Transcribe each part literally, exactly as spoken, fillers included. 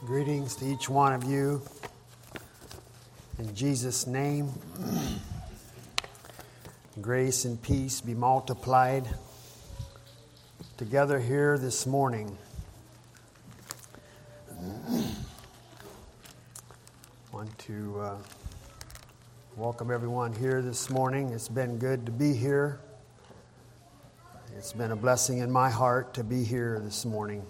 Greetings to each one of you. In Jesus' name, grace and peace be multiplied together here this morning. I want to uh, welcome everyone here this morning. It's been good to be here. It's been a blessing in my heart to be here this morning.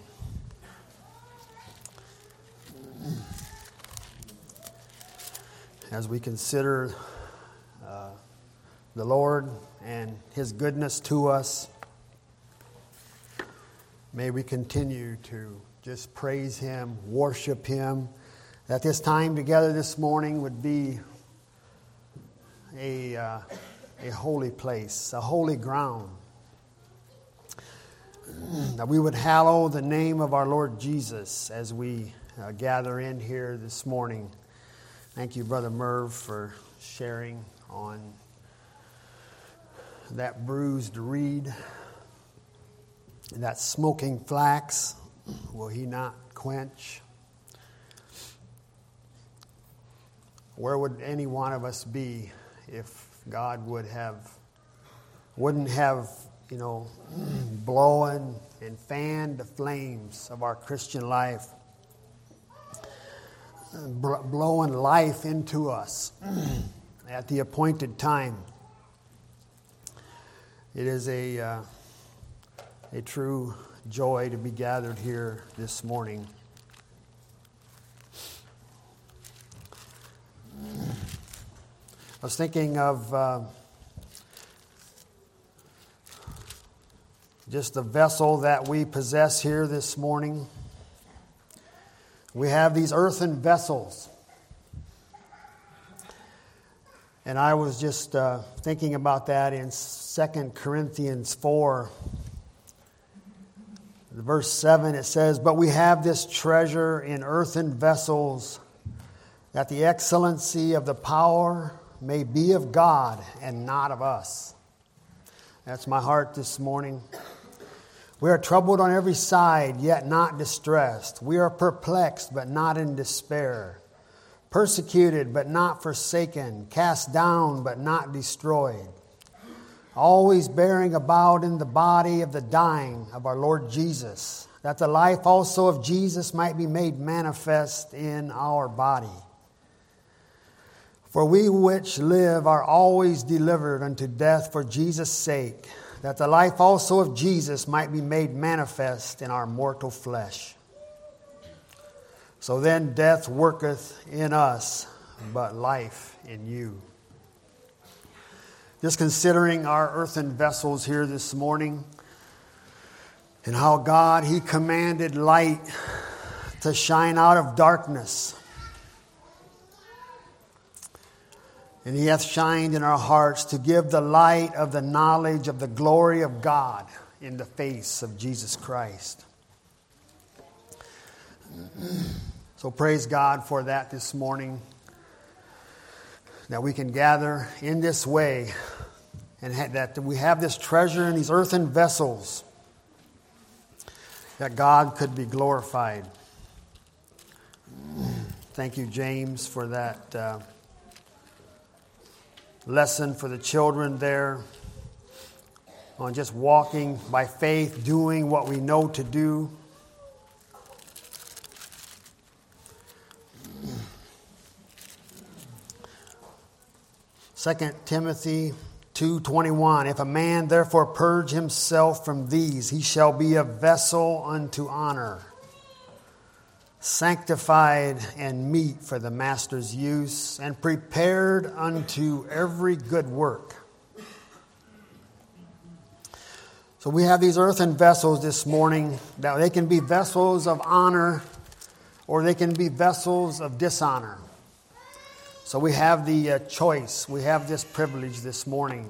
As we consider uh, the Lord and His goodness to us, may we continue to just praise Him, worship Him. That this time together this morning would be a, uh, a holy place, a holy ground. That we would hallow the name of our Lord Jesus as we uh, gather in here this morning. Thank you, Brother Merv, for sharing on that bruised reed. And that smoking flax, will He not quench? Where would any one of us be if God would have, wouldn't have, you know, blown and fanned the flames of our Christian life? Blowing life into us at the appointed time. It is a uh, a true joy to be gathered here this morning. I was thinking of uh, just the vessel that we possess here this morning. We have these earthen vessels. And I was just uh, thinking about that in Second Corinthians four. Verse seven, it says, "But we have this treasure in earthen vessels, that the excellency of the power may be of God and not of us." That's my heart this morning. We are troubled on every side, yet not distressed. We are perplexed, but not in despair. Persecuted, but not forsaken. Cast down, but not destroyed. Always bearing about in the body of the dying of our Lord Jesus, that the life also of Jesus might be made manifest in our body. For we which live are always delivered unto death for Jesus' sake, that the life also of Jesus might be made manifest in our mortal flesh. So then death worketh in us, but life in you. Just considering our earthen vessels here this morning, and how God, He commanded light to shine out of darkness. And He hath shined in our hearts to give the light of the knowledge of the glory of God in the face of Jesus Christ. So praise God for that this morning, that we can gather in this way and that we have this treasure in these earthen vessels, that God could be glorified. Thank you, James, for that uh, lesson for the children there on just walking by faith, doing what we know to do. Second Timothy two twenty-one, "If a man therefore purge himself from these, he shall be a vessel unto honor, sanctified and meet for the master's use, and prepared unto every good work." So we have these earthen vessels this morning, that they can be vessels of honor or they can be vessels of dishonor. So we have the uh, choice, we have this privilege this morning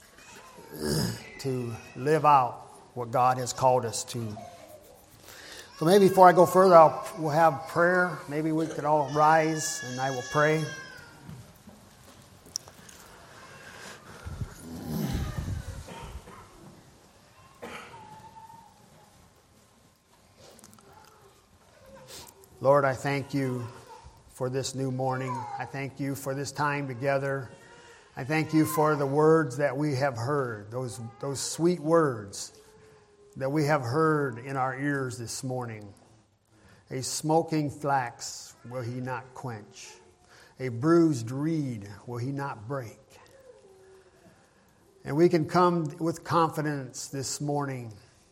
to live out what God has called us to. So maybe before I go further, I'll, we'll have prayer. Maybe we could all rise and I will pray. Lord, I thank you for this new morning. I thank you for this time together. I thank you for the words that we have heard, those, those sweet words that we have heard in our ears this morning. A smoking flax will he not quench. A bruised reed will he not break. And we can come with confidence this morning.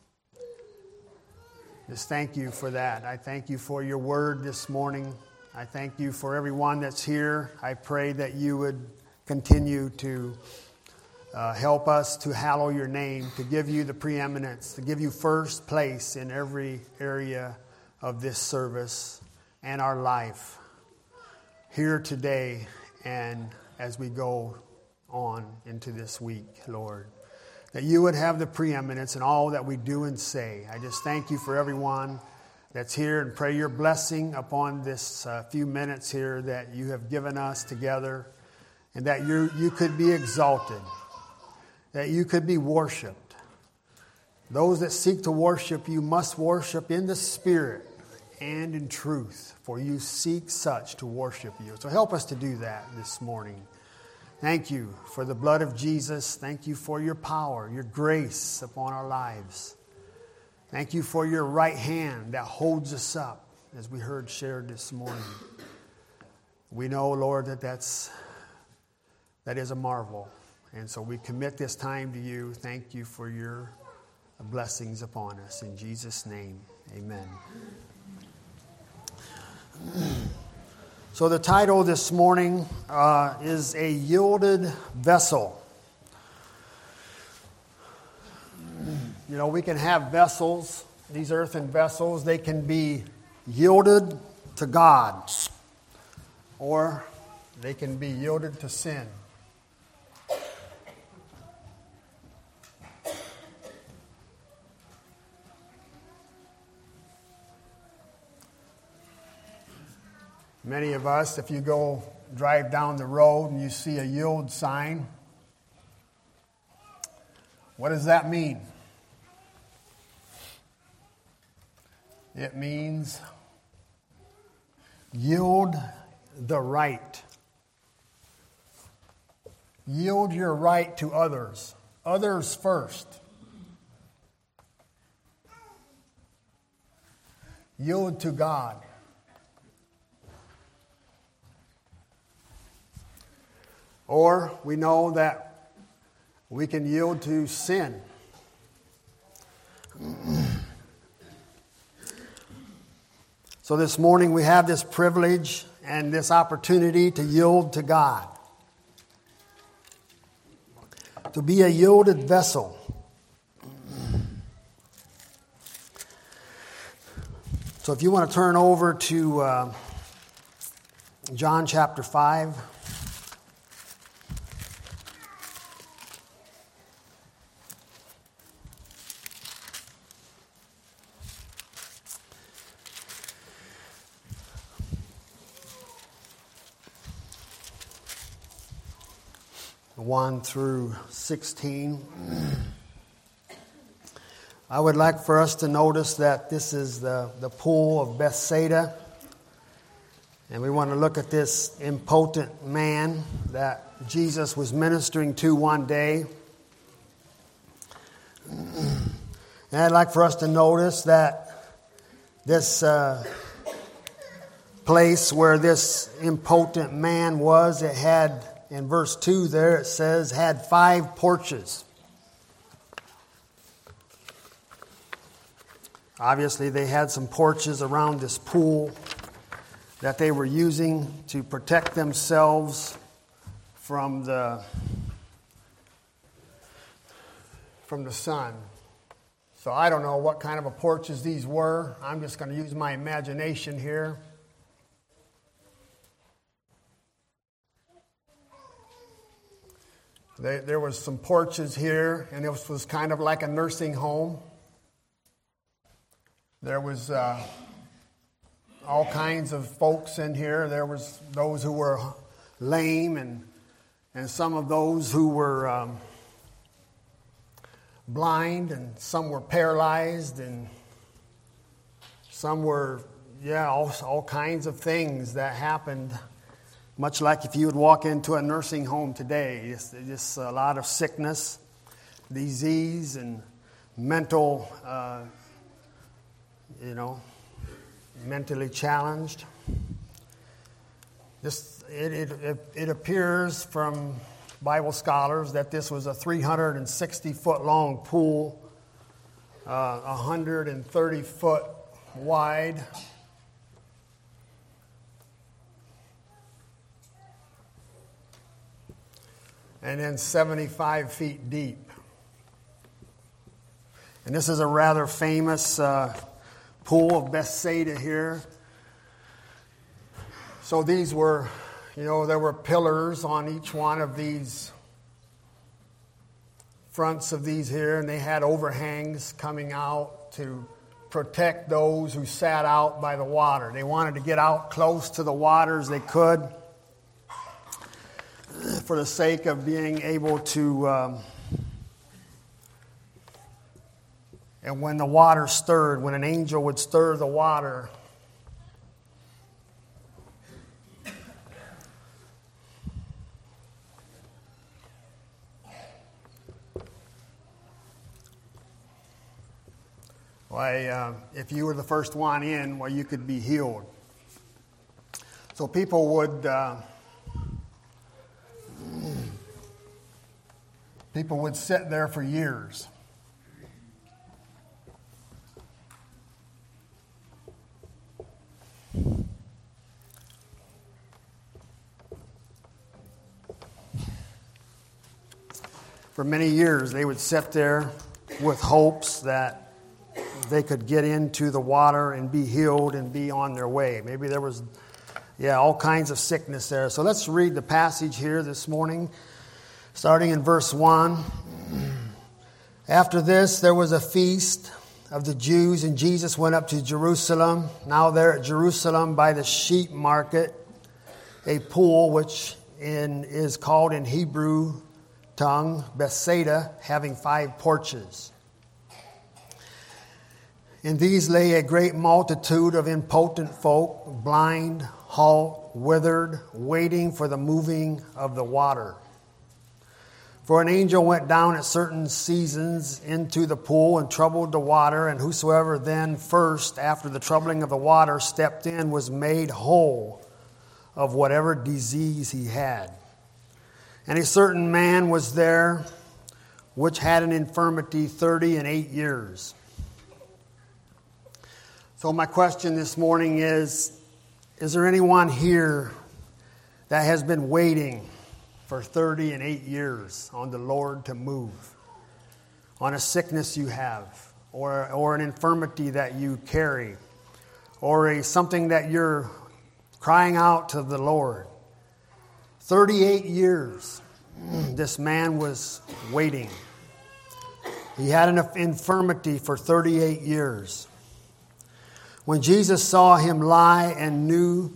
Just thank you for that. I thank you for your word this morning. I thank you for everyone that's here. I pray that you would continue to uh, help us to hallow your name, to give you the preeminence, to give you first place in every area of this service and our life here today and as we go on into this week, Lord. That you would have the preeminence in all that we do and say. I just thank you for everyone that's here and pray your blessing upon this uh, few minutes here that you have given us together, and that you you could be exalted, that you could be worshiped. Those that seek to worship you must worship in the Spirit and in truth, for you seek such to worship you. So help us to do that this morning. Thank you for the blood of Jesus. Thank you for your power, your grace upon our lives. Thank you for your right hand that holds us up, as we heard shared this morning. We know, Lord, that that's, that is a marvel. And so we commit this time to you. Thank you for your blessings upon us. In Jesus' name, amen. So the title this morning uh, is A Yielded Vessel. You know, we can have vessels, these earthen vessels, they can be yielded to God, or they can be yielded to sin. Many of us, if you go drive down the road and you see a yield sign, what does that mean? It means yield the right. Yield your right to others. Others first. Yield to God. Or we know that we can yield to sin. So this morning we have this privilege and this opportunity to yield to God. To be a yielded vessel. So if you want to turn over to uh, John chapter five. one through sixteen. I would like for us to notice that this is the, the pool of Bethsaida. And we want to look at this impotent man that Jesus was ministering to one day. And I'd like for us to notice that this uh, place where this impotent man was, it had, in verse two there, it says, had five porches. Obviously, they had some porches around this pool that they were using to protect themselves from the, from the sun. So I don't know what kind of a porches these were. I'm just going to use my imagination here. They, there was some porches here, and it was, was kind of like a nursing home. There was uh, all kinds of folks in here. There was those who were lame, and and some of those who were um, blind, and some were paralyzed, and some were yeah, all, all kinds of things that happened. Much like if you would walk into a nursing home today, just, just a lot of sickness, disease, and mental, uh, you know, mentally challenged. This it, it it it appears from Bible scholars that this was a three hundred sixty foot long pool, uh, one hundred thirty foot wide. And then seventy-five feet deep. And this is a rather famous uh, pool of Bethsaida here. So these were, you know, there were pillars on each one of these fronts of these here, and they had overhangs coming out to protect those who sat out by the water. They wanted to get out close to the water as they could, for the sake of being able to, um, and when the water stirred, when an angel would stir the water, why, uh, if you were the first one in, well, you could be healed. So people would... Uh, People would sit there for years. For many years, they would sit there with hopes that they could get into the water and be healed and be on their way. Maybe there was, yeah, all kinds of sickness there. So let's read the passage here this morning. Starting in verse one, after this there was a feast of the Jews, and Jesus went up to Jerusalem. Now there at Jerusalem by the sheep market, a pool which in, is called in Hebrew tongue Bethsaida, having five porches. In these lay a great multitude of impotent folk, blind, halt, withered, waiting for the moving of the water. For an angel went down at certain seasons into the pool and troubled the water, and whosoever then first, after the troubling of the water, stepped in was made whole of whatever disease he had. And a certain man was there which had an infirmity thirty and eight years. So my question this morning is, is there anyone here that has been waiting for thirty and eight years on the Lord to move, on a sickness you have, or or an infirmity that you carry, or a something that you're crying out to the Lord? thirty-eight years, this man was waiting. He had an infirmity for thirty-eight years. When Jesus saw him lie and knew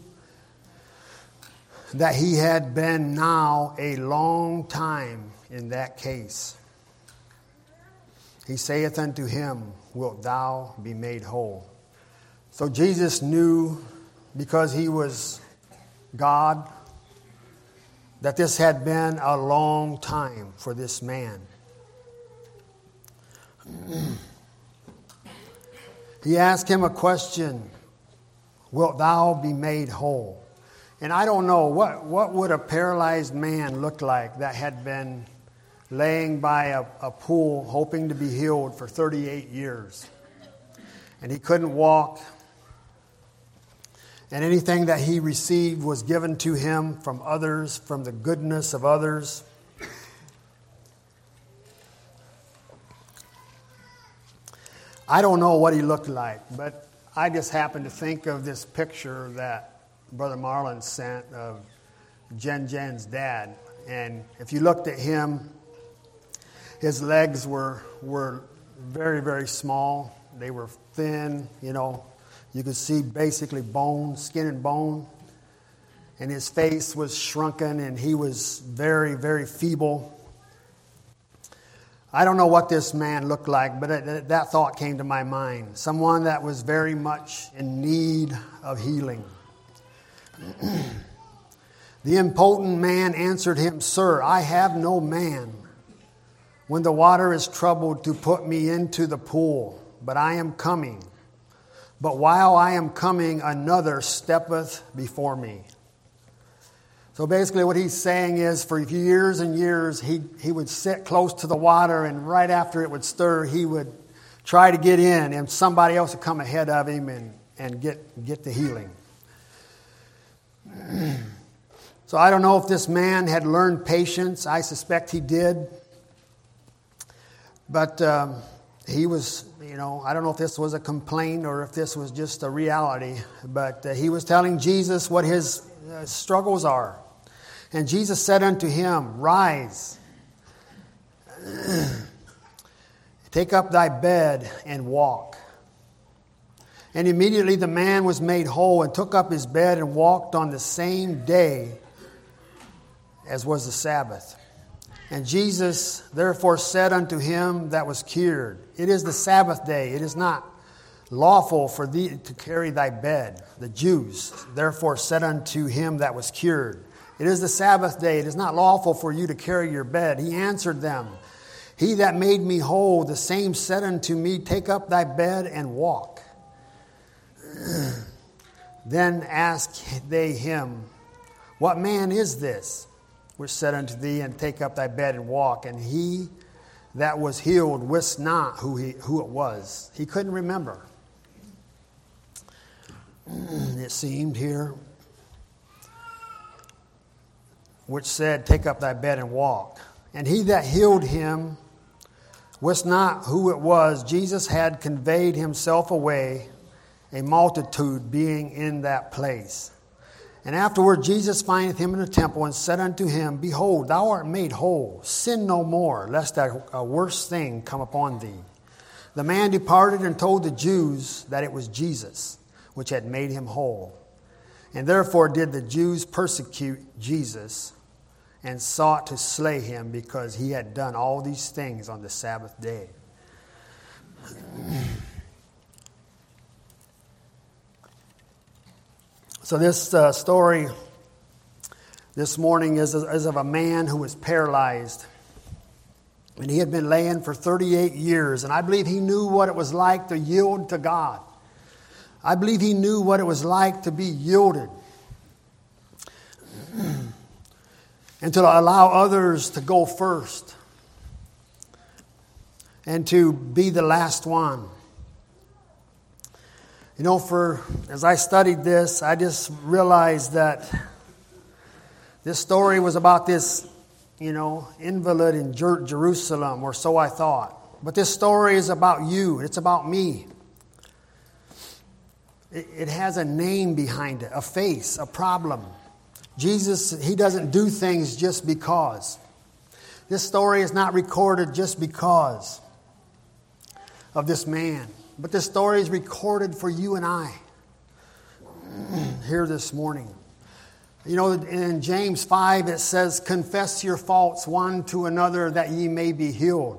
that he had been now a long time in that case, he saith unto him, wilt thou be made whole? So Jesus knew, because he was God, that this had been a long time for this man. He asked him a question, wilt thou be made whole? And I don't know, what, what would a paralyzed man look like that had been laying by a, a pool hoping to be healed for thirty-eight years? And he couldn't walk. And anything that he received was given to him from others, from the goodness of others. I don't know what he looked like, but I just happened to think of this picture that Brother Marlon sent of Jen Jen's dad. And if you looked at him, his legs were were very, very small. They were thin, you know. You could see basically bone, skin and bone. And his face was shrunken, and he was very, very feeble. I don't know what this man looked like, but it, that thought came to my mind. Someone that was very much in need of healing. The impotent man answered him, "Sir, I have no man when the water is troubled to put me into the pool, but I am coming. But while I am coming, another steppeth before me." So basically what he's saying is for years and years, he, he would sit close to the water, and right after it would stir, he would try to get in, and somebody else would come ahead of him and, and get, get the healing. So I don't know if this man had learned patience. I suspect he did. But um, he was, you know, I don't know if this was a complaint or if this was just a reality. But uh, he was telling Jesus what his uh, struggles are. And Jesus said unto him, "Rise, take up thy bed and walk." And immediately the man was made whole and took up his bed and walked on the same day as was the Sabbath. And Jesus therefore said unto him that was cured, "It is the Sabbath day. It is not lawful for thee to carry thy bed." The Jews therefore said unto him that was cured, "It is the Sabbath day. It is not lawful for you to carry your bed." He answered them, "He that made me whole, the same said unto me, Take up thy bed and walk." Then asked they him, "What man is this which said unto thee, and take up thy bed and walk?" And he that was healed wist not who he who it was. He couldn't remember. It seemed here, which said, "Take up thy bed and walk." And he that healed him wist not who it was. Jesus had conveyed himself away, a multitude being in that place. And afterward Jesus findeth him in the temple, and said unto him, "Behold, thou art made whole. Sin no more, lest a worse thing come upon thee." The man departed and told the Jews that it was Jesus which had made him whole. And therefore did the Jews persecute Jesus, and sought to slay him, because he had done all these things on the Sabbath day. So this uh, story this morning is, is of a man who was paralyzed. And he had been laying for thirty-eight years. And I believe he knew what it was like to yield to God. I believe he knew what it was like to be yielded. And to allow others to go first. And to be the last one. You know, for as I studied this, I just realized that this story was about this, you know, invalid in Jer- Jerusalem, or so I thought. But this story is about you. It's about me. It, it has a name behind it, a face, a problem. Jesus, he doesn't do things just because. This story is not recorded just because of this man. But this story is recorded for you and I here this morning. You know, in James five it says, "Confess your faults one to another that ye may be healed."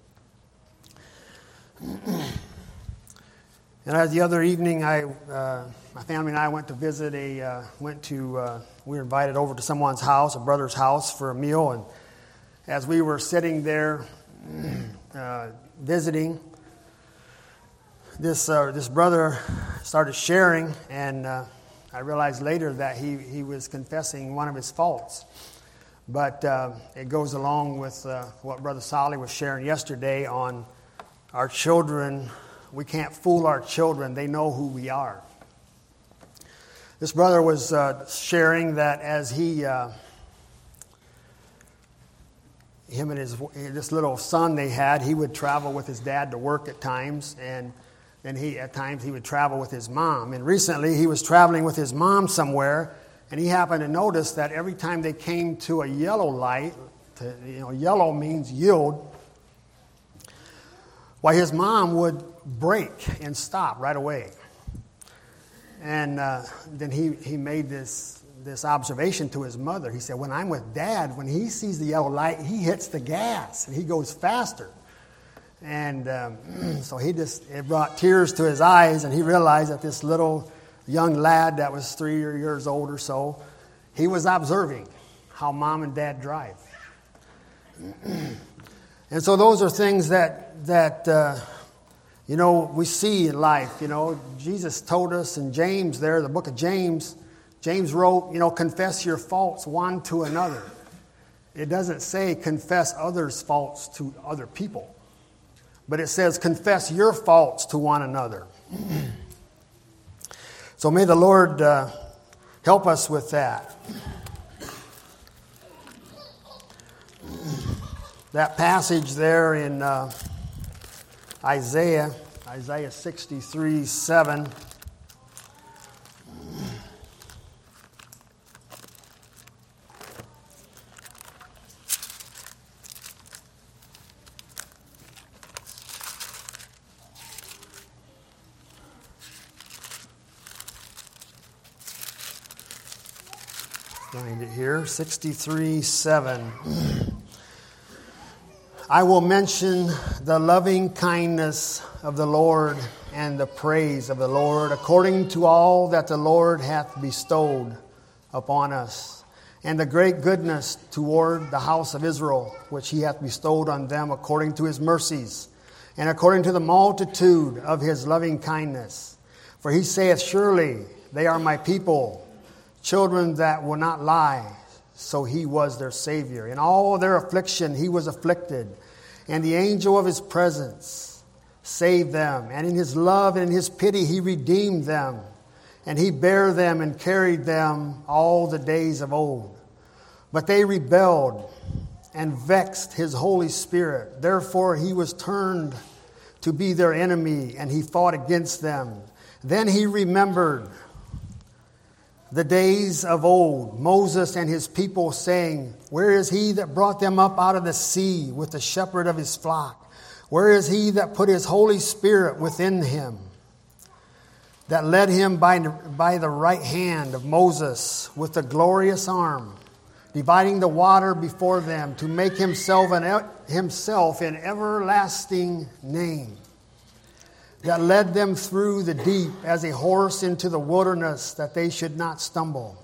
And as the other evening, I, uh, my family and I went to visit a, uh, went to, uh, we were invited over to someone's house, a brother's house, for a meal. And as we were sitting there uh, visiting, This uh, this brother started sharing, and uh, I realized later that he, he was confessing one of his faults. But uh, it goes along with uh, what Brother Solly was sharing yesterday on our children. We can't fool our children. They know who we are. This brother was uh, sharing that as he, uh, him and his this little son they had, he would travel with his dad to work at times, and And he, at times, he would travel with his mom. And recently, he was traveling with his mom somewhere, and he happened to notice that every time they came to a yellow light, to, you know, yellow means yield, why his mom would brake and stop right away. And uh, then he, he made this this observation to his mother. He said, when I'm with Dad, when he sees the yellow light, he hits the gas and he goes faster. And um, so he just, it brought tears to his eyes, and he realized that this little young lad that was three years old or so, he was observing how Mom and Dad drive. And so those are things that, that uh, you know, we see in life. You know, Jesus told us in James there, the book of James, James wrote, you know, confess your faults one to another. It doesn't say confess others' faults to other people. But it says, confess your faults to one another. So may the Lord uh, help us with that. That passage there in uh, Isaiah, Isaiah sixty-three, seven. Find it here, sixty-three, seven. I will mention the loving kindness of the Lord and the praise of the Lord, according to all that the Lord hath bestowed upon us, and the great goodness toward the house of Israel, which he hath bestowed on them according to his mercies, and according to the multitude of his loving kindness. For he saith, surely they are my people, children that will not lie. So he was their Savior. In all their affliction he was afflicted, and the angel of his presence saved them. And in his love and in his pity he redeemed them, and he bare them and carried them all the days of old. But they rebelled and vexed his Holy Spirit. Therefore he was turned to be their enemy, and he fought against them. Then he remembered the days of old, Moses and his people, saying, where is he that brought them up out of the sea with the shepherd of his flock? Where is he that put his Holy Spirit within him, that led him by, by the right hand of Moses with the glorious arm, dividing the water before them, to make himself an, himself an everlasting name, that led them through the deep as a horse into the wilderness, that they should not stumble.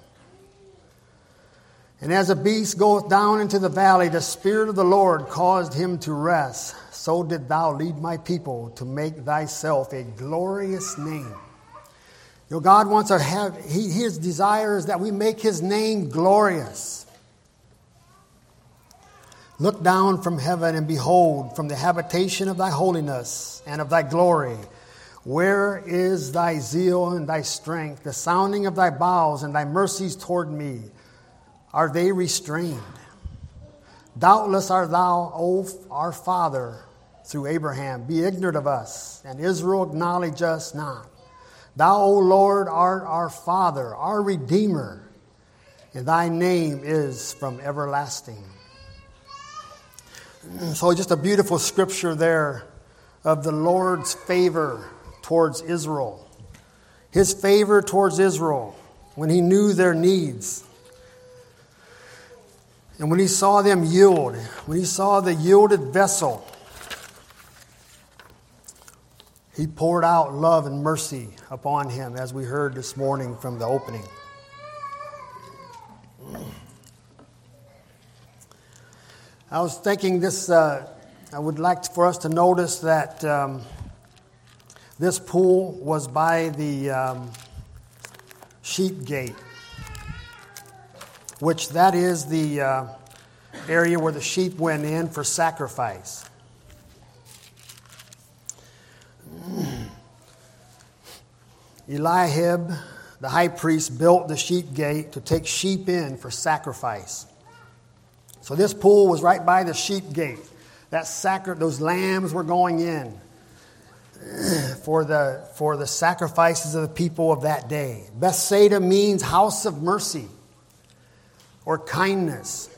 And as a beast goeth down into the valley, the Spirit of the Lord caused him to rest. So did thou lead my people to make thyself a glorious name. You know, God wants to have, he, his desire is that we make his name glorious. Look down from heaven and behold, from the habitation of thy holiness and of thy glory, where is thy zeal and thy strength? The sounding of thy bowels and thy mercies toward me, are they restrained? Doubtless art thou, O our Father, through Abraham. Be ignorant of us, and Israel acknowledge us not. Thou, O Lord, art our Father, our Redeemer, and thy name is from everlasting. So just a beautiful scripture there of the Lord's favor towards Israel. His favor towards Israel when he knew their needs. And when he saw them yield, when he saw the yielded vessel, he poured out love and mercy upon him, as we heard this morning from the opening. I was thinking this, uh, I would like for us to notice that um, this pool was by the um, sheep gate, which that is the uh, area where the sheep went in for sacrifice. Eliab, the high priest, built the sheep gate to take sheep in for sacrifice. So this pool was right by the sheep gate. That sacri- those lambs were going in for the for the sacrifices of the people of that day. Bethsaida means house of mercy or kindness.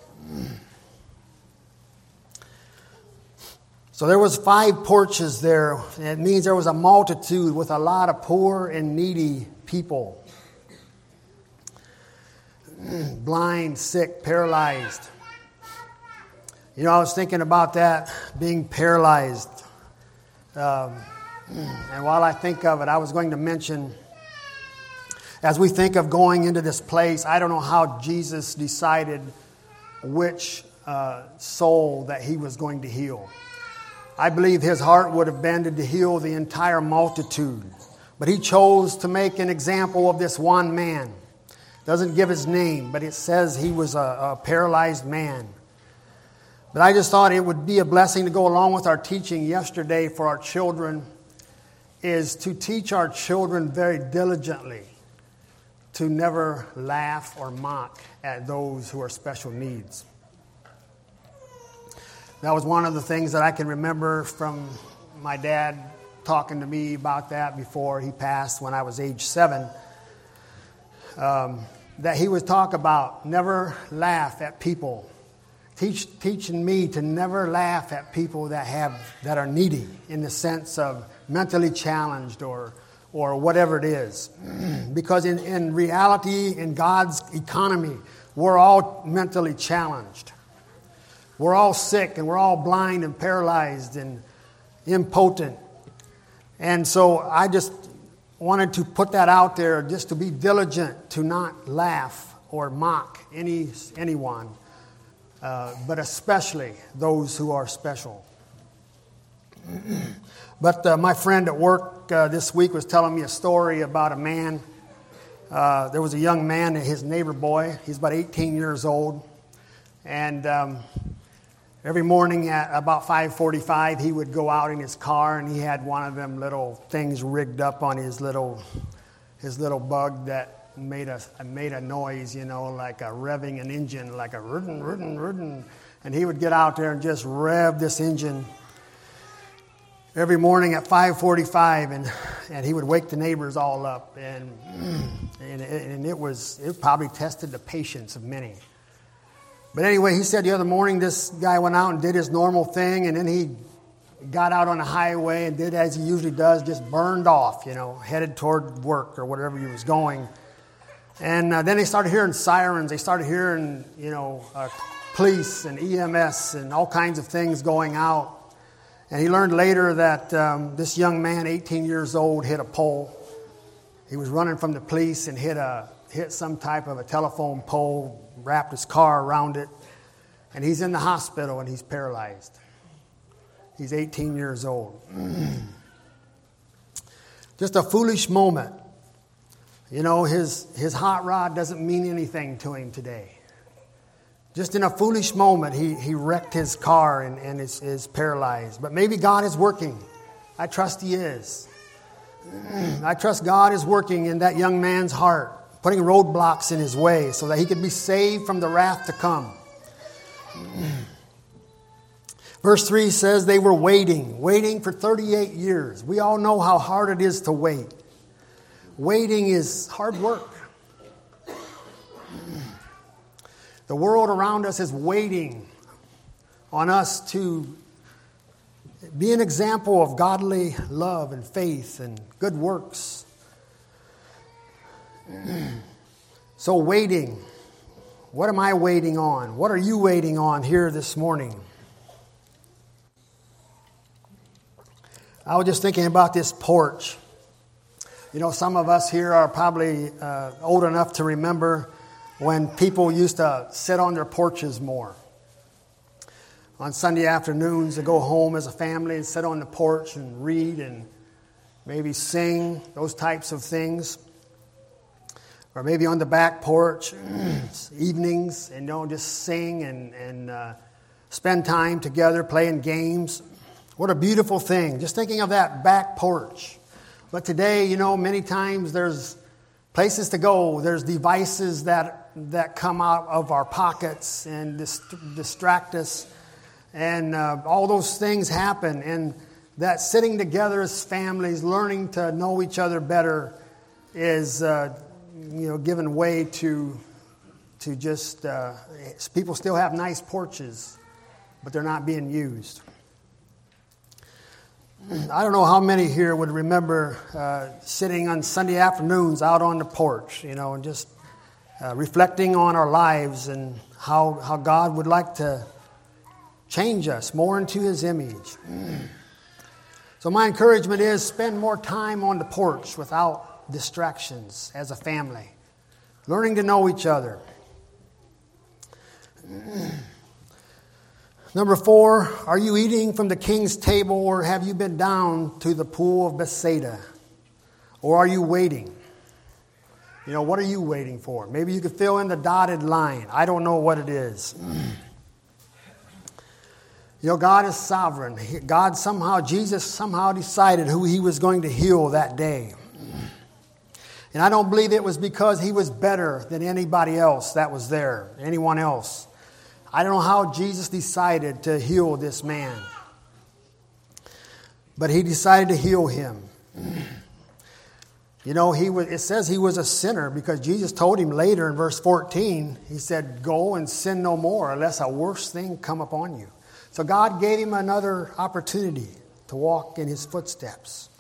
So there was five porches there. It means there was a multitude with a lot of poor and needy people. blind, sick, paralyzed. You know, I was thinking about that, being paralyzed. Um, and while I think of it, I was going to mention, as we think of going into this place, I don't know how Jesus decided which uh, soul that he was going to heal. I believe his heart would have been to heal the entire multitude. But he chose to make an example of this one man. Doesn't give his name, but it says he was a, a paralyzed man. But I just thought it would be a blessing to go along with our teaching yesterday for our children, is to teach our children very diligently to never laugh or mock at those who are special needs. That was one of the things that I can remember from my dad talking to me about that before he passed when I was age seven. Um, that he would talk about never laugh at people. Teach, teaching me to never laugh at people that have that are needy in the sense of mentally challenged or or whatever it is. Because in, in reality, in God's economy, we're all mentally challenged. We're all sick and we're all blind and paralyzed and impotent. And so I just wanted to put that out there, just to be diligent to not laugh or mock any anyone, uh, but especially those who are special. But uh, my friend at work uh, this week was telling me a story about a man. Uh, there was a young man, his neighbor boy. He's about eighteen years old. And um, every morning at about five forty-five, he would go out in his car, and he had one of them little things rigged up on his little his little bug that made a made a noise, you know, like a revving an engine, like a rudden, rudden, rudden. And he would get out there and just rev this engine every morning at five forty-five, and and he would wake the neighbors all up, and and, and it was it probably tested the patience of many. But anyway, he said the other morning this guy went out and did his normal thing, and then he got out on the highway and did as he usually does, just burned off, you know, headed toward work or whatever he was going. And uh, then they started hearing sirens. They started hearing, you know, uh, police and E M S and all kinds of things going out. And he learned later that um, this young man, eighteen years old, hit a pole. He was running from the police and hit a hit some type of a telephone pole, wrapped his car around it, and he's in the hospital and he's paralyzed. He's eighteen years old. Just a foolish moment. You know, his, his hot rod doesn't mean anything to him today. Just in a foolish moment, he, he wrecked his car and, and is, is paralyzed. But maybe God is working. I trust He is. I trust God is working in that young man's heart, putting roadblocks in his way so that he could be saved from the wrath to come. Verse three says they were waiting, waiting for thirty-eight years. We all know how hard it is to wait. Waiting is hard work. The world around us is waiting on us to be an example of godly love and faith and good works. So waiting. What am I waiting on? What are you waiting on here this morning? I was just thinking about this porch. You know, some of us here are probably uh, old enough to remember when people used to sit on their porches more. On Sunday afternoons, to go home as a family and sit on the porch and read and maybe sing, those types of things. Or maybe on the back porch, evenings, and you know, just sing and, and uh, spend time together playing games. What a beautiful thing. Just thinking of that back porch. But today, you know, many times there's places to go. There's devices that that come out of our pockets and dist- distract us. And uh, all those things happen. And that sitting together as families, learning to know each other better is, uh, you know, given way to, to just, uh, people still have nice porches, but they're not being used. I don't know how many here would remember uh, sitting on Sunday afternoons out on the porch, you know, and just uh, reflecting on our lives and how, how God would like to change us more into His image. So my encouragement is spend more time on the porch without distractions as a family, learning to know each other. Number four, are you eating from the king's table, or have you been down to the pool of Bethsaida? Or are you waiting? You know, what are you waiting for? Maybe you could fill in the dotted line. I don't know what it is. You know, God is sovereign. God somehow, Jesus somehow decided who He was going to heal that day. And I don't believe it was because He was better than anybody else that was there, anyone else. I don't know how Jesus decided to heal this man. But He decided to heal him. You know, he was, it says he was a sinner because Jesus told him later in verse fourteen, He said, go and sin no more unless a worse thing come upon you. So God gave him another opportunity to walk in His footsteps.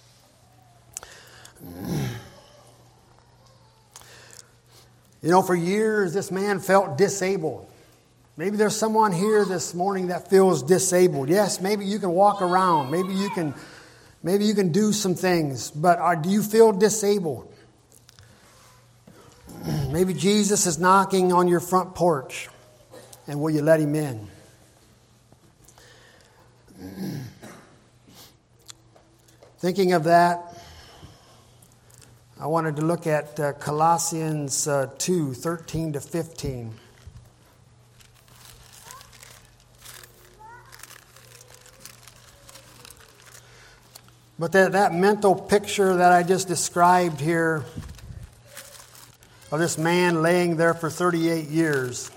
You know, for years this man felt disabled. Maybe there's someone here this morning that feels disabled. Yes, maybe you can walk around. Maybe you can, maybe you can do some things. But are, do you feel disabled? Maybe Jesus is knocking on your front porch. And will you let Him in? Thinking of that, I wanted to look at uh, Colossians uh, two, thirteen to fifteen. But that, that mental picture that I just described here of this man laying there for thirty-eight years,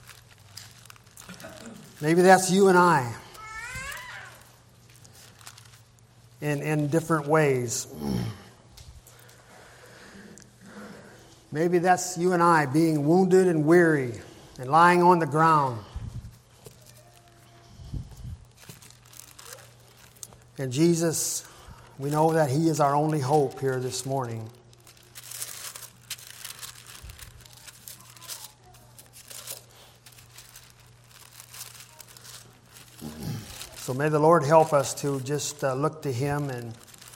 maybe that's you and I in, in different ways. Maybe that's you and I being wounded and weary and lying on the ground. And Jesus, we know that He is our only hope here this morning. So may the Lord help us to just uh, look to Him and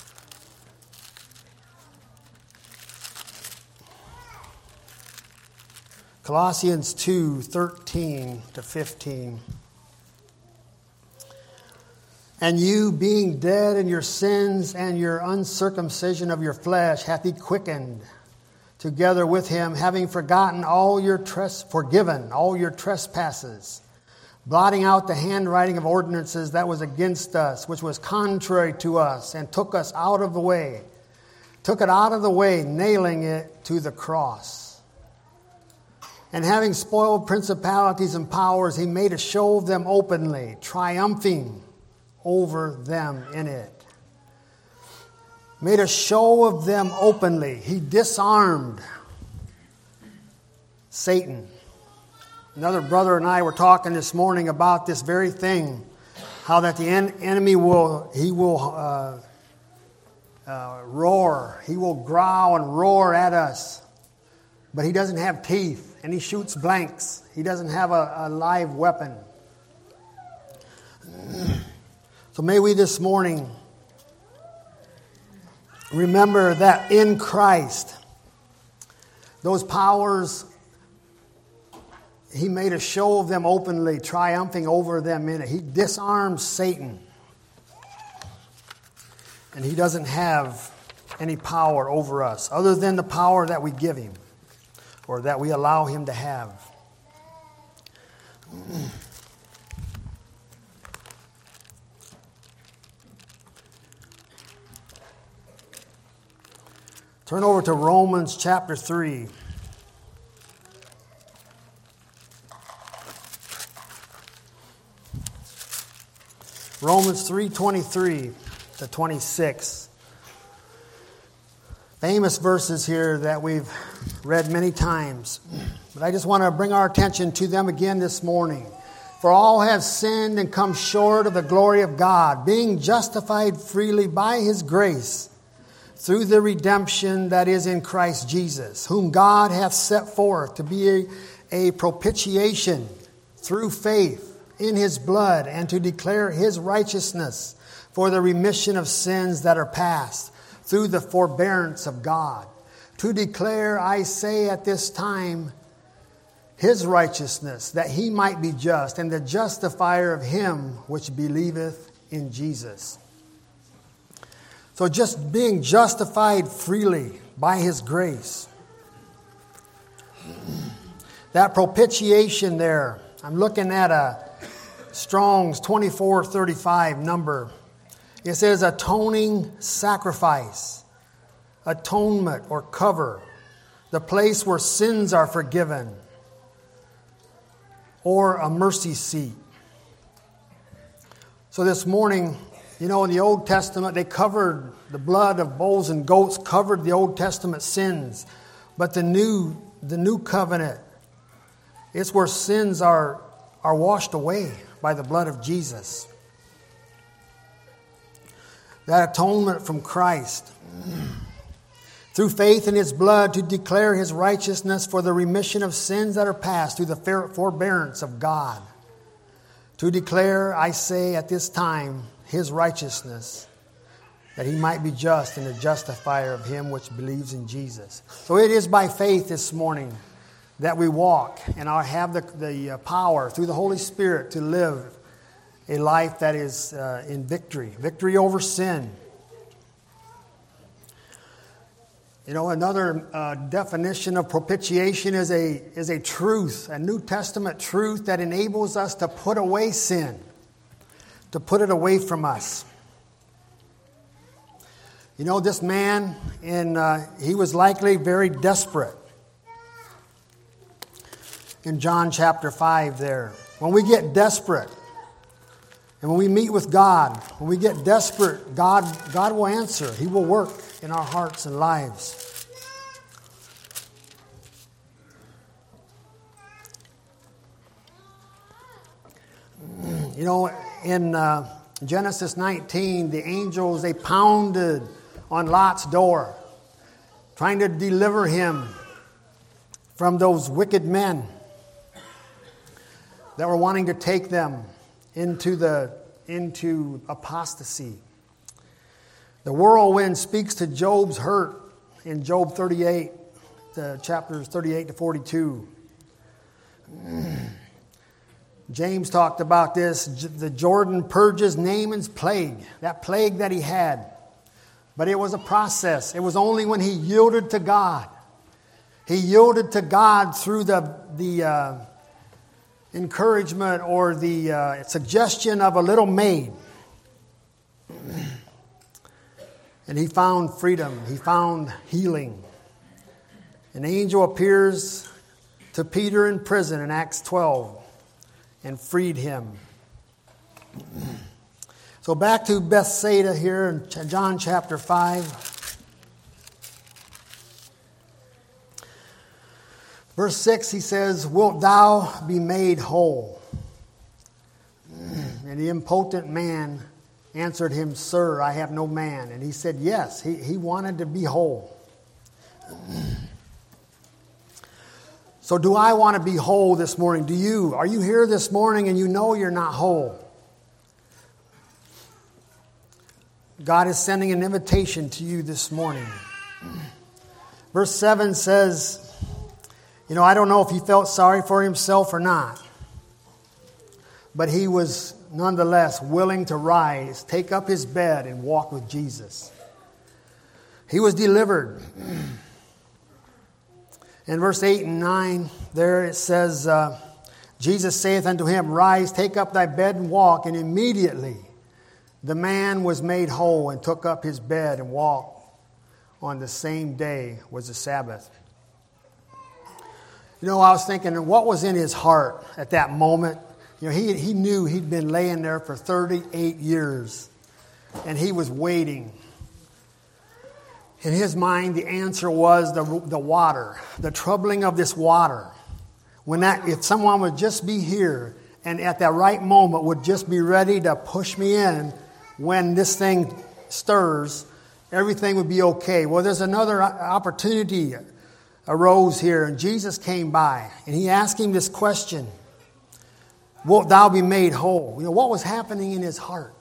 Colossians two, thirteen to fifteen. And you, being dead in your sins and your uncircumcision of your flesh, hath He quickened together with Him, having forgotten all your tres- forgiven all your trespasses, blotting out the handwriting of ordinances that was against us, which was contrary to us, and took us out of the way, took it out of the way, nailing it to the cross. And having spoiled principalities and powers, He made a show of them openly, triumphing over them in it. Made a show of them openly. He disarmed Satan. Another brother and I were talking this morning about this very thing. How that the en- enemy will, he will uh, uh, roar. He will growl and roar at us. But he doesn't have teeth and he shoots blanks. He doesn't have a, a live weapon. So may we this morning remember that in Christ, those powers, He made a show of them openly, triumphing over them in it. He disarmed Satan. And he doesn't have any power over us other than the power that we give him or that we allow him to have. Turn over to Romans chapter three. Romans three twenty-three to twenty-six. Famous verses here that we've read many times. But I just want to bring our attention to them again this morning. For all have sinned and come short of the glory of God, being justified freely by His grace through the redemption that is in Christ Jesus, whom God hath set forth to be a, a propitiation through faith in his blood, and to declare his righteousness for the remission of sins that are past, through the forbearance of God. To declare, I say at this time, his righteousness, that he might be just, and the justifier of him which believeth in Jesus. So just being justified freely by his grace. That propitiation there, I'm looking at a Strong's twenty-four thirty-five number. It says atoning sacrifice, atonement or cover, the place where sins are forgiven, or a mercy seat. So this morning, you know, in the Old Testament, they covered the blood of bulls and goats, covered the Old Testament sins. But the new, the new covenant, it's where sins are, are washed away by the blood of Jesus. That atonement from Christ. Through faith in his blood, to declare his righteousness for the remission of sins that are past, through the forbearance of God. To declare, I say at this time, his righteousness, that he might be just and the justifier of him which believes in Jesus. So it is by faith this morning that we walk and I have the, the power through the Holy Spirit to live a life that is uh, in victory, victory over sin. You know, another uh, definition of propitiation is a is a truth, a New Testament truth that enables us to put away sin, to put it away from us. You know, this man, in uh, he was likely very desperate. In John chapter five there, when we get desperate, and when we meet with God, when we get desperate, God, God will answer. He will work in our hearts and lives. You know, in uh, Genesis nineteen, the angels, they pounded on Lot's door, trying to deliver him from those wicked men that were wanting to take them into the into apostasy. The whirlwind speaks to Job's hurt in Job thirty-eight, the chapters thirty-eight to forty-two. James talked about this. The Jordan purges Naaman's plague, that plague that he had. But it was a process. It was only when he yielded to God. He yielded to God through the the uh, encouragement or the uh, suggestion of a little maid. And he found freedom. He found healing. An angel appears to Peter in prison in Acts twelve and freed him. So back to Bethsaida here in John chapter five. Verse six, he says, "Wilt thou be made whole?" And the impotent man answered him, "Sir, I have no man." And he said, yes, he, he wanted to be whole. So do I want to be whole this morning? Do you? Are you here this morning and you know you're not whole? God is sending an invitation to you this morning. Verse seven says, you know, I don't know if he felt sorry for himself or not, but he was nonetheless willing to rise, take up his bed, and walk with Jesus. He was delivered. In verse eight and nine, there it says, uh, Jesus saith unto him, "Rise, take up thy bed and walk." And immediately the man was made whole and took up his bed and walked. On the same day was the Sabbath. You know, I was thinking, what was in his heart at that moment? You know, he, he knew he'd been laying there for thirty-eight years, and he was waiting. In his mind, the answer was the, the water, the troubling of this water. When that, if someone would just be here and at that right moment would just be ready to push me in when this thing stirs, everything would be okay. Well, there's another opportunity arose here, and Jesus came by, and he asked him this question, wilt thou be made whole? You know, what was happening in his heart?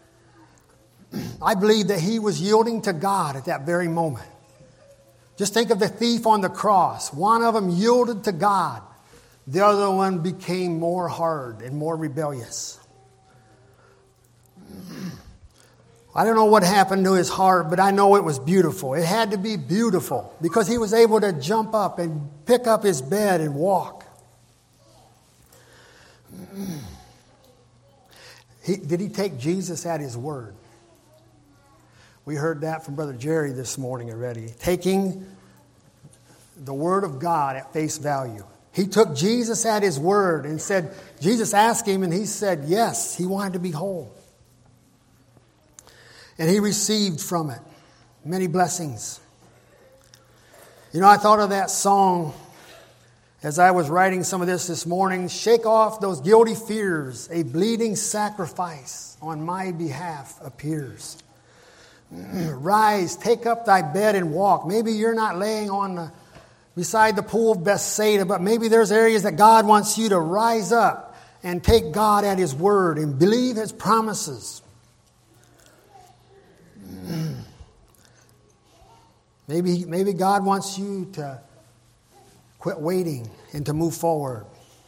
I believe that he was yielding to God at that very moment. Just think of the thief on the cross. One of them yielded to God. The other one became more hard and more rebellious. I don't know what happened to his heart, but I know it was beautiful. It had to be beautiful because he was able to jump up and pick up his bed and walk. He, did he take Jesus at his word? We heard that from Brother Jerry this morning already. Taking the word of God at face value. He took Jesus at his word and said, Jesus asked him and he said, yes, he wanted to be whole. And he received from it many blessings. You know, I thought of that song as I was writing some of this this morning. Shake off those guilty fears. A bleeding sacrifice on my behalf appears. Rise, take up thy bed and walk. Maybe you're not laying on the, beside the pool of Bethsaida, but maybe there's areas that God wants you to rise up and take God at his word and believe his promises. Maybe, maybe God wants you to quit waiting and to move forward.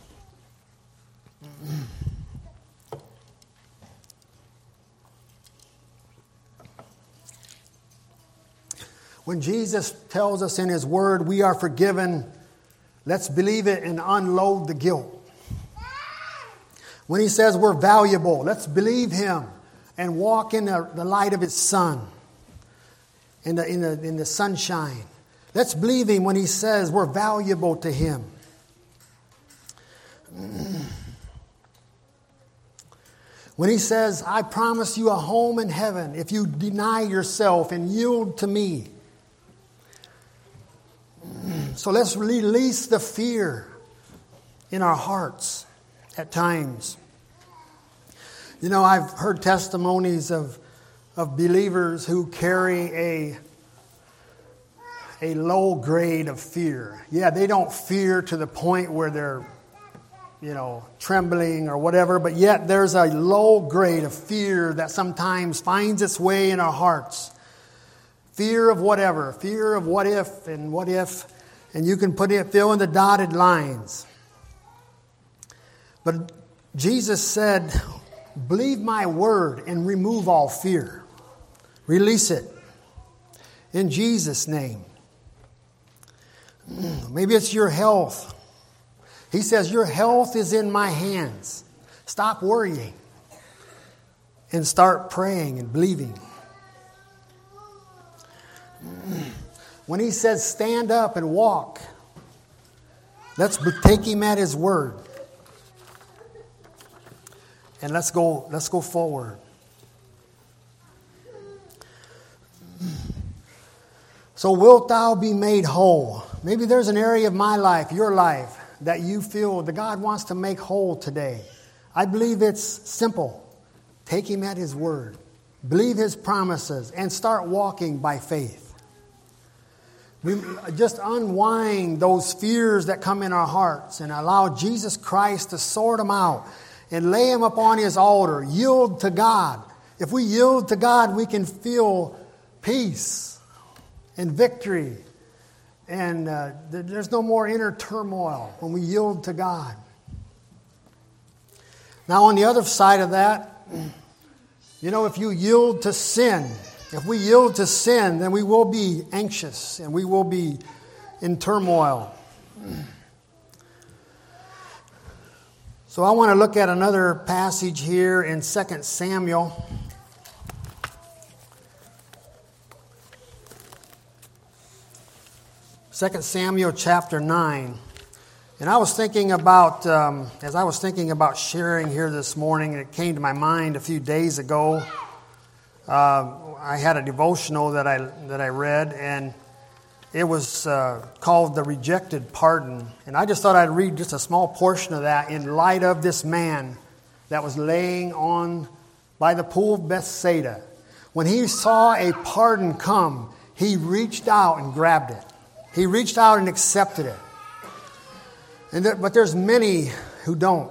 When Jesus tells us in his word we are forgiven, let's believe it and unload the guilt. When he says we're valuable, let's believe him and walk in the, the light of his Son, in the, in, the, in the sunshine. Let's believe him when he says we're valuable to him. When he says, I promise you a home in heaven if you deny yourself and yield to me. So let's release the fear in our hearts at times. You know, I've heard testimonies of, of believers who carry a, a low grade of fear. Yeah, they don't fear to the point where they're, you know, trembling or whatever, but yet there's a low grade of fear that sometimes finds its way in our hearts. Fear of whatever, fear of what if and what if, and you can put it, fill in the dotted lines. But Jesus said, believe my word and remove all fear. Release it in Jesus' name. Maybe it's your health. He says, your health is in my hands. Stop worrying and start praying and believing. When he says, stand up and walk, let's take him at his word. And let's go, let's go forward. So wilt thou be made whole? Maybe there's an area of my life, your life, that you feel that God wants to make whole today. I believe it's simple. Take him at his word. Believe his promises and start walking by faith. We just unwind those fears that come in our hearts and allow Jesus Christ to sort them out and lay them upon his altar. Yield to God. If we yield to God, we can feel peace and victory. And uh, there's no more inner turmoil when we yield to God. Now, on the other side of that, you know, if you yield to sin, if we yield to sin, then we will be anxious and we will be in turmoil. So I want to look at another passage here in Second Samuel. Second Samuel chapter nine. And I was thinking about, um, as I was thinking about sharing here this morning, and it came to my mind a few days ago. Uh, I had a devotional that I that I read, and it was uh, called The Rejected Pardon. And I just thought I'd read just a small portion of that in light of this man that was laying on by the pool of Bethsaida. when he saw a pardon come, he reached out and grabbed it. He reached out and accepted it. And there, but there's many who don't.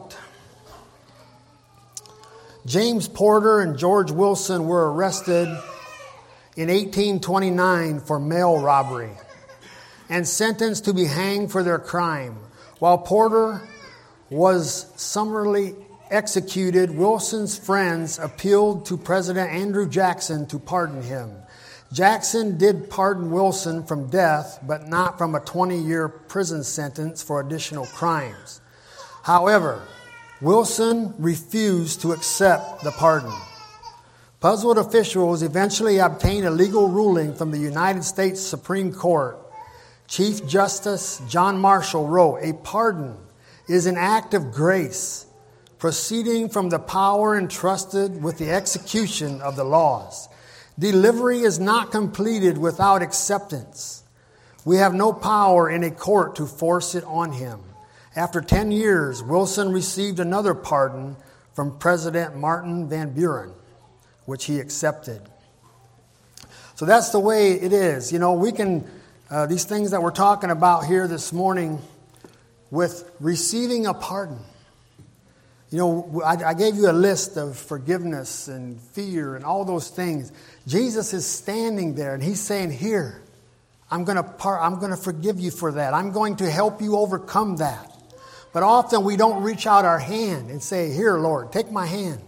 James Porter and George Wilson were arrested in eighteen twenty-nine for mail robbery and sentenced to be hanged for their crime. While Porter was summarily executed, Wilson's friends appealed to President Andrew Jackson to pardon him. Jackson did pardon Wilson from death, but not from a twenty-year prison sentence for additional crimes. However, Wilson refused to accept the pardon. Puzzled officials eventually obtained a legal ruling from the United States Supreme Court. Chief Justice John Marshall wrote, "A pardon is an act of grace proceeding from the power entrusted with the execution of the laws. Delivery is not completed without acceptance. We have no power in a court to force it on him." After ten years, Wilson received another pardon from President Martin Van Buren, which he accepted. So that's the way it is. You know, we can, uh, these things that we're talking about here this morning with receiving a pardon. You know, I, I gave you a list of forgiveness and fear and all those things. Jesus is standing there and he's saying, here, I'm going to par- I'm going to forgive you for that. I'm going to help you overcome that. But often we don't reach out our hand and say, here, Lord, take my hand.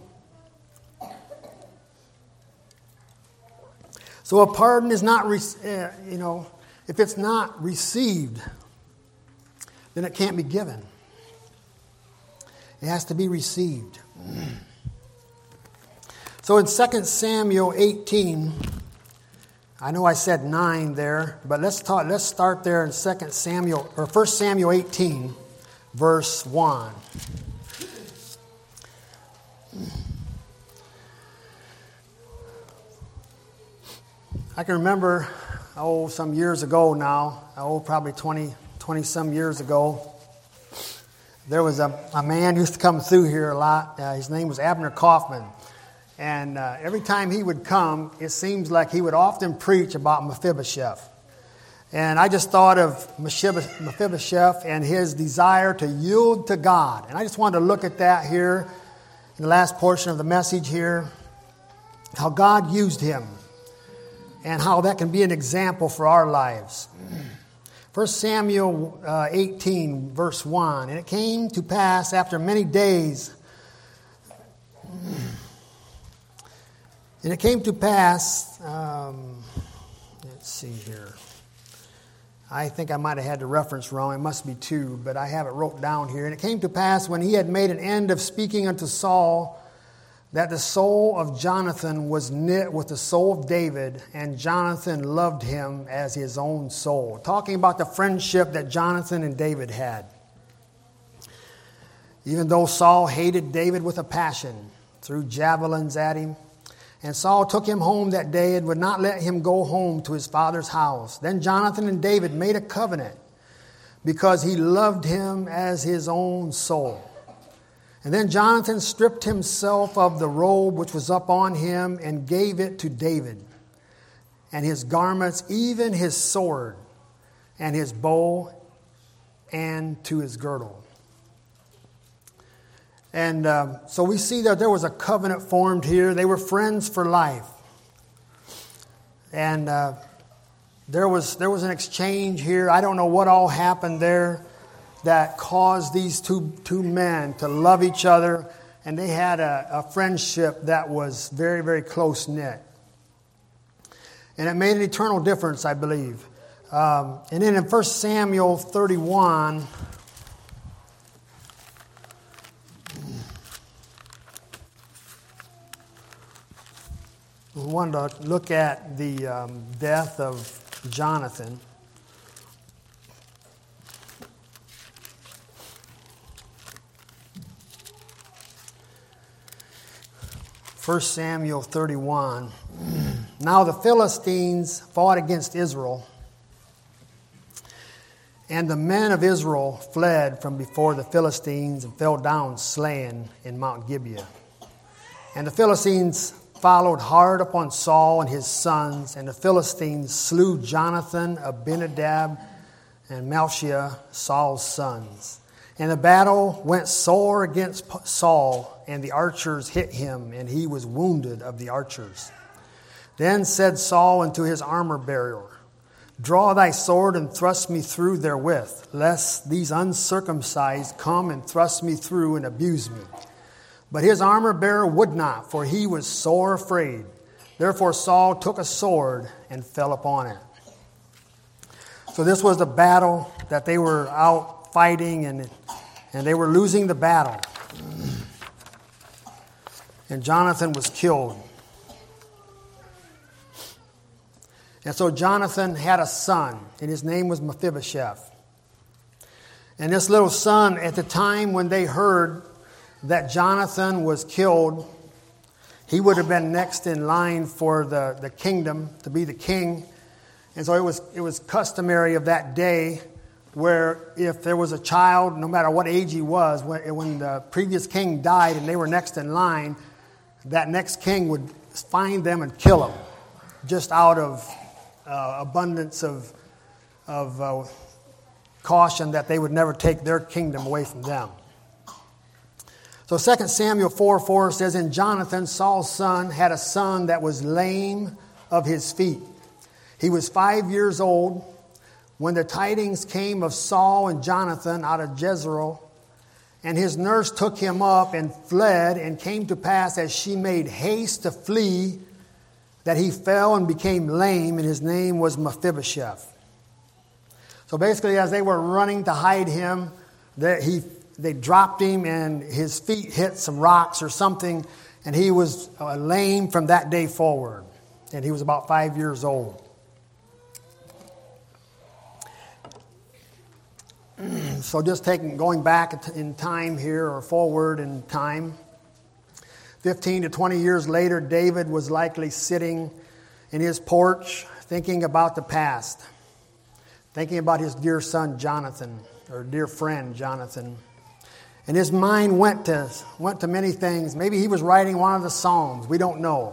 So a pardon is not, re- uh, you know, if it's not received, then it can't be given. It has to be received. So in Second Samuel eighteen, I know I said nine there, but let's talk. Let's start there in Second Samuel or First Samuel eighteen, verse one. I can remember, oh, some years ago now, oh, probably twenty, twenty some years ago. There was a, a man who used to come through here a lot. Uh, his name was Abner Kaufman. And uh, every time he would come, it seems like he would often preach about Mephibosheth. And I just thought of Mephibosheth and his desire to yield to God. And I just wanted to look at that here in the last portion of the message here. How God used him. And how that can be an example for our lives. First Samuel uh, eighteen, verse one. And it came to pass after many days. And it came to pass, um, let's see here. I think I might have had the reference wrong. It must be two, but I have it wrote down here. And it came to pass when he had made an end of speaking unto Saul, that the soul of Jonathan was knit with the soul of David, and Jonathan loved him as his own soul. Talking about the friendship that Jonathan and David had. Even though Saul hated David with a passion, threw javelins at him, and Saul took him home that day and would not let him go home to his father's house. Then Jonathan and David made a covenant because he loved him as his own soul. And then Jonathan stripped himself of the robe which was up on him and gave it to David, and his garments, even his sword, and his bow, and to his girdle. And uh, so we see that there was a covenant formed here. They were friends for life. And uh, there was there was an exchange here. I don't know what all happened there that caused these two two men to love each other, and they had a, a friendship that was very, very close-knit. And it made an eternal difference, I believe. Um, and then in First Samuel thirty-one, we wanted to look at the um, death of Jonathan. First Samuel thirty-one. Now the Philistines fought against Israel, and the men of Israel fled from before the Philistines and fell down slain in Mount Gibeah. And the Philistines followed hard upon Saul and his sons, and the Philistines slew Jonathan, Abinadab, and Melchiah, Saul's sons. And the battle went sore against Saul, and the archers hit him, and he was wounded of the archers. Then said Saul unto his armor-bearer, Draw thy sword and thrust me through therewith, lest these uncircumcised come and thrust me through and abuse me. But his armor-bearer would not, for he was sore afraid. Therefore Saul took a sword and fell upon it. So this was the battle that they were out fighting, and, and they were losing the battle. And Jonathan was killed. And so Jonathan had a son, and his name was Mephibosheth. And this little son, at the time when they heard that Jonathan was killed, he would have been next in line for the, the kingdom, to be the king. And so it was it was customary of that day where if there was a child, no matter what age he was, when, when the previous king died and they were next in line, that next king would find them and kill them, just out of uh, abundance of, of uh, caution that they would never take their kingdom away from them. So Second Samuel four four says, And Jonathan, Saul's son, had a son that was lame of his feet. He was five years old when the tidings came of Saul and Jonathan out of Jezreel, and his nurse took him up and fled, and came to pass as she made haste to flee, that he fell and became lame, and his name was Mephibosheth. So basically, as they were running to hide him, that he they dropped him, and his feet hit some rocks or something, and he was uh, lame from that day forward. And he was about five years old. So just taking going back in time here, or forward in time, fifteen to twenty years later, David was likely sitting in his porch thinking about the past, thinking about his dear son Jonathan, or dear friend Jonathan. And his mind went to went to many things. Maybe he was writing one of the Psalms. We don't know.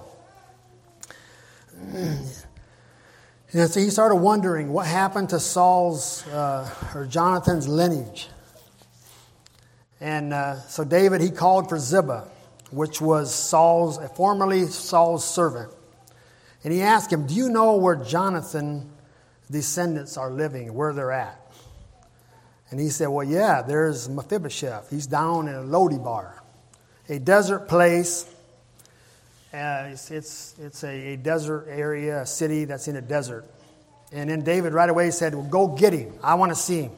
And so he started wondering what happened to Saul's uh, or Jonathan's lineage. And uh, so David, he called for Ziba, which was Saul's, formerly Saul's servant. And he asked him, do you know where Jonathan's descendants are living, where they're at? And he said, well, yeah, there's Mephibosheth. He's down in Lodibar, a desert place. Uh, it's it's, it's a, a desert area, a city that's in a desert. And then David right away said, well, go get him. I want to see him.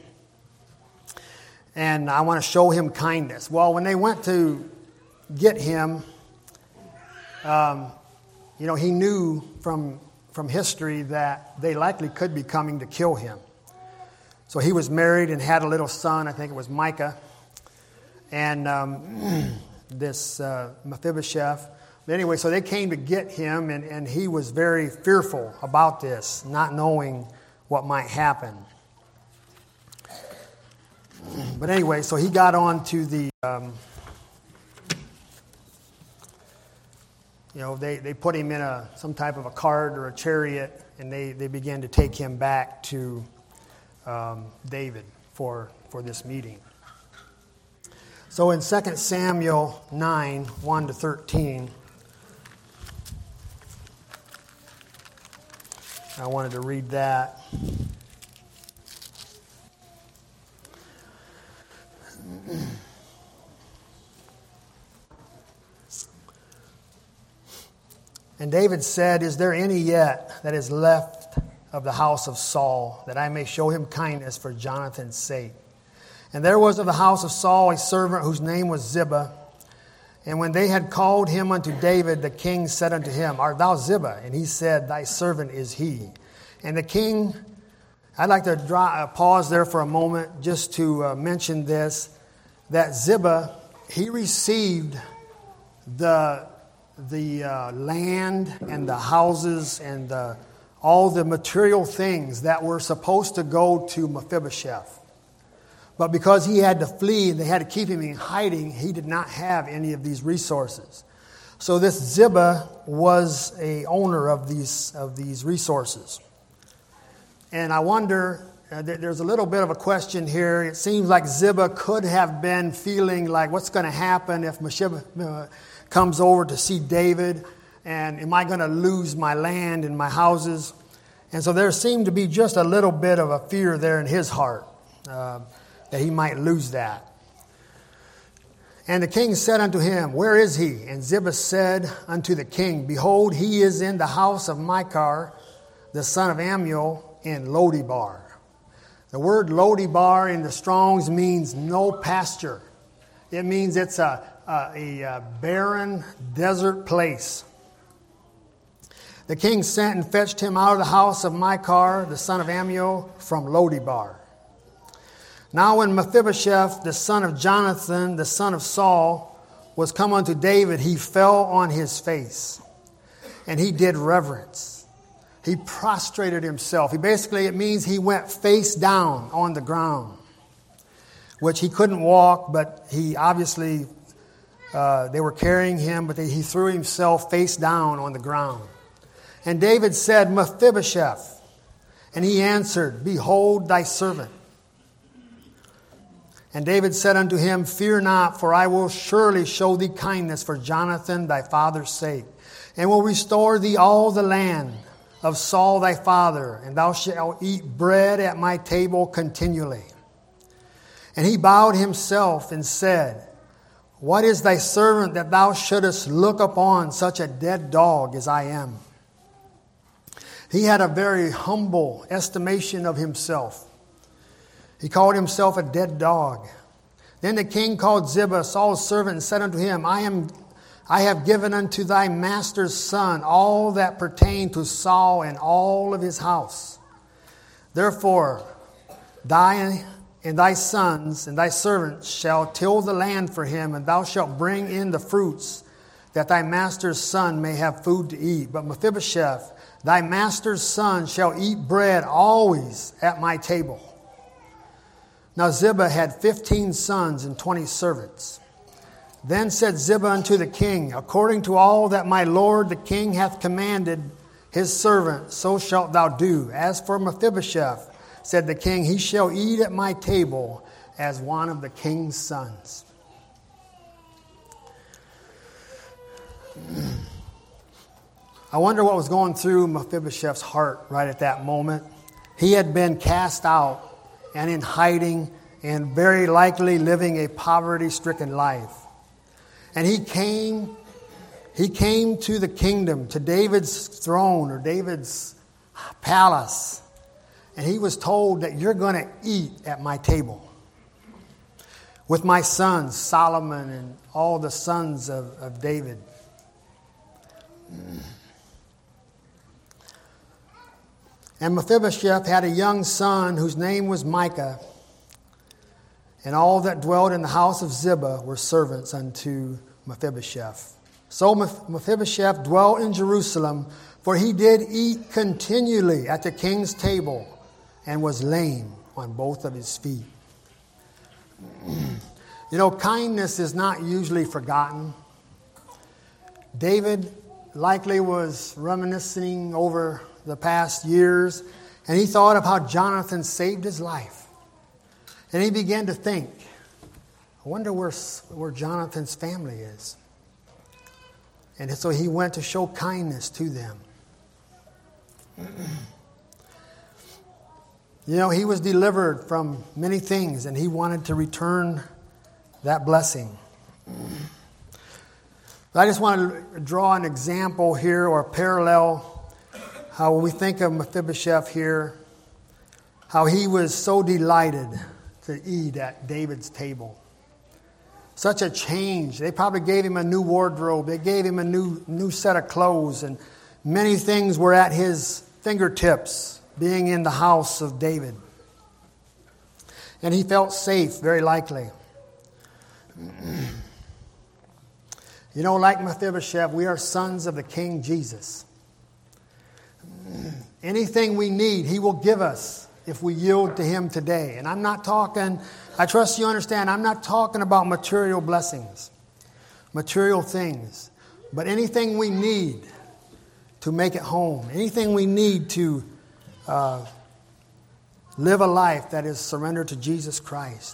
And I want to show him kindness. Well, when they went to get him, um, you know, he knew from, from history that they likely could be coming to kill him. So he was married and had a little son. I think it was Micah. And um, this uh, Mephibosheth. But anyway, so they came to get him, and, and he was very fearful about this, not knowing what might happen. But anyway, so he got on to the, um, you know, they, they put him in a some type of a cart or a chariot, and they, they began to take him back to um, David for, for this meeting. So in Second Samuel nine, one to thirteen, I wanted to read that. And David said, is there any yet that is left of the house of Saul, that I may show him kindness for Jonathan's sake? And there was of the house of Saul a servant whose name was Ziba. And when they had called him unto David, the king said unto him, art thou Ziba? And he said, thy servant is he. And the king, I'd like to draw, uh, pause there for a moment just to uh, mention this, that Ziba, he received the, the uh, land and the houses and the, all the material things that were supposed to go to Mephibosheth. But because he had to flee and they had to keep him in hiding, he did not have any of these resources. So this Ziba was a owner of these of these resources. And I wonder, uh, there's a little bit of a question here. It seems like Ziba could have been feeling like, what's going to happen if Mephibosheth uh, comes over to see David? And am I going to lose my land and my houses? And so there seemed to be just a little bit of a fear there in his heart uh, that he might lose that. And the king said unto him, Where is he? And Ziba said unto the king, Behold, he is in the house of Machir, the son of Ammiel, in Lodibar. The word Lodibar in the Strong's means no pasture. It means it's a, a, a barren desert place. The king sent and fetched him out of the house of Machir, the son of Ammiel, from Lodibar. Now when Mephibosheth, the son of Jonathan, the son of Saul, was come unto David, he fell on his face, and he did reverence. He prostrated himself. He basically, it means he went face down on the ground, which he couldn't walk, but he obviously, uh, they were carrying him, but they, he threw himself face down on the ground. And David said, Mephibosheth. And he answered, Behold thy servant. And David said unto him, Fear not, for I will surely show thee kindness for Jonathan thy father's sake, and will restore thee all the land of Saul thy father, and thou shalt eat bread at my table continually. And he bowed himself and said, What is thy servant that thou shouldest look upon such a dead dog as I am? He had a very humble estimation of himself. He called himself a dead dog. Then the king called Ziba, Saul's servant, and said unto him, I am I have given unto thy master's son all that pertained to Saul and all of his house. Therefore, thy and thy sons and thy servants shall till the land for him, and thou shalt bring in the fruits, that thy master's son may have food to eat. But Mephibosheth, thy master's son, shall eat bread always at my table. Now Ziba had fifteen sons and twenty servants. Then said Ziba unto the king, According to all that my lord the king hath commanded his servant, so shalt thou do. As for Mephibosheth, said the king, he shall eat at my table as one of the king's sons. I wonder what was going through Mephibosheth's heart right at that moment. He had been cast out and in hiding and very likely living a poverty-stricken life. And he came, he came to the kingdom, to David's throne or David's palace. And he was told that you're going to eat at my table with my sons, Solomon and all the sons of, of David. And Mephibosheth had a young son whose name was Micah. And all that dwelt in the house of Ziba were servants unto Mephibosheth. So Mephibosheth dwelt in Jerusalem, for he did eat continually at the king's table, and was lame on both of his feet. You know, kindness is not usually forgotten. David likely was reminiscing over the past years, and he thought of how Jonathan saved his life. And he began to think, I wonder where, where Jonathan's family is. And so he went to show kindness to them. You know, he was delivered from many things, and he wanted to return that blessing. But I just want to draw an example here, or a parallel, how when we think of Mephibosheth here, how he was so delighted to eat at David's table. Such a change. They probably gave him a new wardrobe. They gave him a new, new set of clothes, and many things were at his fingertips, being in the house of David. And he felt safe, very likely. You know, like Mephibosheth, we are sons of the King Jesus. Anything we need, he will give us if we yield to him today. And I'm not talking, I trust you understand, I'm not talking about material blessings, material things. But anything we need to make it home, anything we need to uh, live a life that is surrendered to Jesus Christ.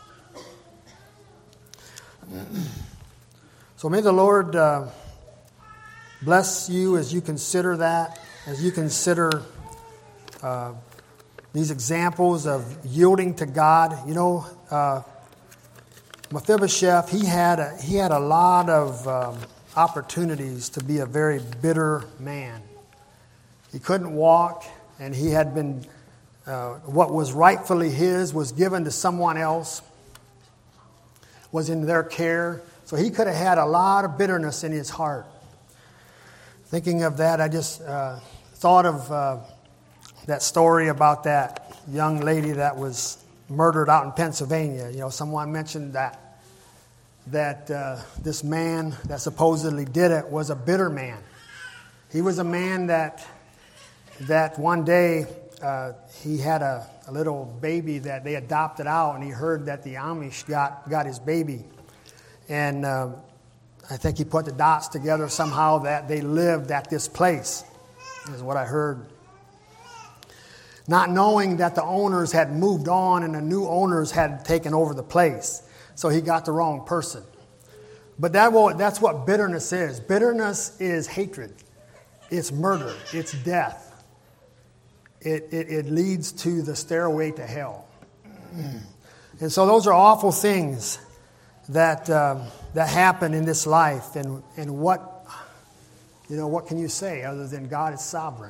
So may the Lord uh, bless you as you consider that, as you consider uh, these examples of yielding to God. You know, uh, Mephibosheth, he had a, he had a lot of um, opportunities to be a very bitter man. He couldn't walk, and he had been, uh, what was rightfully his was given to someone else, was in their care. So he could have had a lot of bitterness in his heart. Thinking of that, I just uh, thought of uh, that story about that young lady that was murdered out in Pennsylvania. You know, someone mentioned that that uh, this man that supposedly did it was a bitter man. He was a man that that one day uh, he had a, a little baby that they adopted out, and he heard that the Amish got, got his baby. And uh, I think he put the dots together somehow that they lived at this place, is what I heard. Not knowing that the owners had moved on and the new owners had taken over the place. So he got the wrong person. But that will, that's what bitterness is. Bitterness is hatred. It's murder. It's death. It, it, it leads to the stairway to hell. And so those are awful things that um, that happen in this life. And, and what, you know, what can you say other than God is sovereign?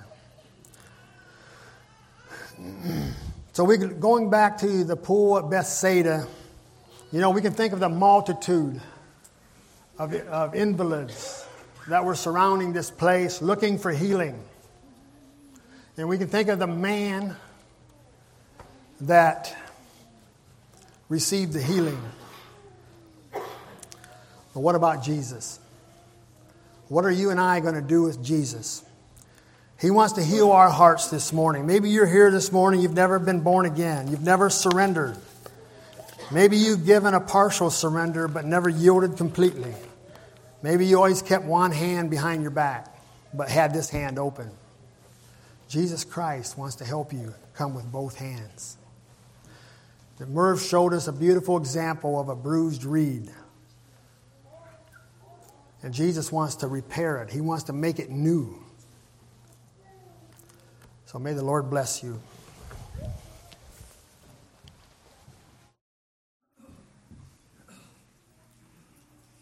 So we going back to the pool at Bethsaida, you know, we can think of the multitude of, of invalids that were surrounding this place looking for healing. And we can think of the man that received the healing. But what about Jesus? What are you and I going to do with Jesus? He wants to heal our hearts this morning. Maybe you're here this morning, you've never been born again. You've never surrendered. Maybe you've given a partial surrender but never yielded completely. Maybe you always kept one hand behind your back but had this hand open. Jesus Christ wants to help you come with both hands. The Merv showed us a beautiful example of a bruised reed. And Jesus wants to repair it. He wants to make it new. So may the Lord bless you.